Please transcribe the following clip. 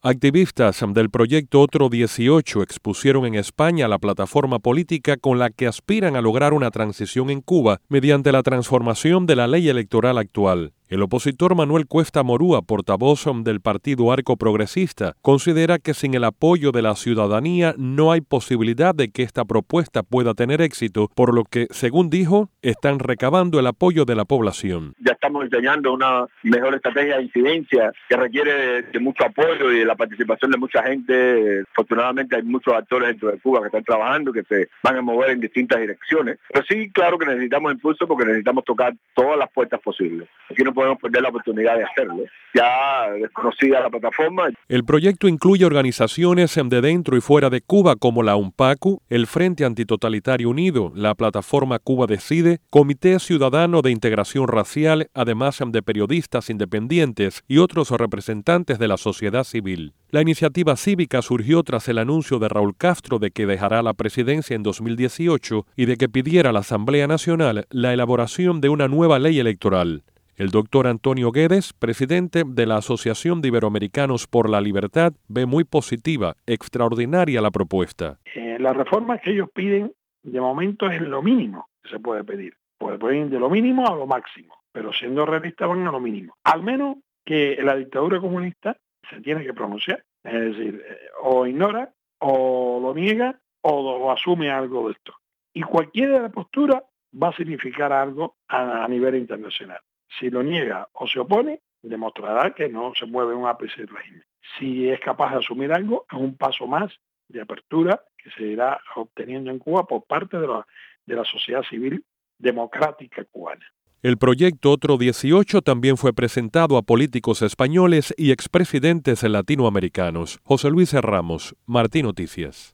Activistas del proyecto Otro 18 expusieron en España la plataforma política con la que aspiran a lograr una transición en Cuba mediante la transformación de la ley electoral actual. El opositor Manuel Cuesta Morúa, portavoz del Partido Arco Progresista, considera que sin el apoyo de la ciudadanía no hay posibilidad de que esta propuesta pueda tener éxito, por lo que, según dijo, están recabando el apoyo de la población. Ya estamos diseñando una mejor estrategia de incidencia que requiere de mucho apoyo y de la participación de mucha gente. Afortunadamente hay muchos actores dentro de Cuba que están trabajando, que se van a mover en distintas direcciones. Pero sí, claro que necesitamos impulso porque necesitamos tocar todas las puertas posibles. Aquí no podemos perder la oportunidad de hacerlo. Ya desconocida la plataforma. El proyecto incluye organizaciones de dentro y fuera de Cuba como la UNPACU, el Frente Antitotalitario Unido, la plataforma Cuba Decide, Comité Ciudadano de Integración Racial, además de periodistas independientes y otros representantes de la sociedad civil. La iniciativa cívica surgió tras el anuncio de Raúl Castro de que dejará la presidencia en 2018 y de que pidiera a la Asamblea Nacional la elaboración de una nueva ley electoral. El doctor Antonio Guedes, presidente de la Asociación de Iberoamericanos por la Libertad, ve muy positiva, extraordinaria la propuesta. La reforma que ellos piden, de momento, es lo mínimo que se puede pedir. Pueden ir de lo mínimo a lo máximo, pero siendo realistas van a lo mínimo. Al menos que la dictadura comunista se tiene que pronunciar. Es decir, o ignora, o lo niega, o asume algo de esto. Y cualquiera de las posturas va a significar algo a nivel internacional. Si lo niega o se opone, demostrará que no se mueve un ápice del régimen. Si es capaz de asumir algo, es un paso más de apertura que se irá obteniendo en Cuba por parte de la sociedad civil democrática cubana. El proyecto Otro 18 también fue presentado a políticos españoles y expresidentes latinoamericanos. José Luis Ramos, Martín Noticias.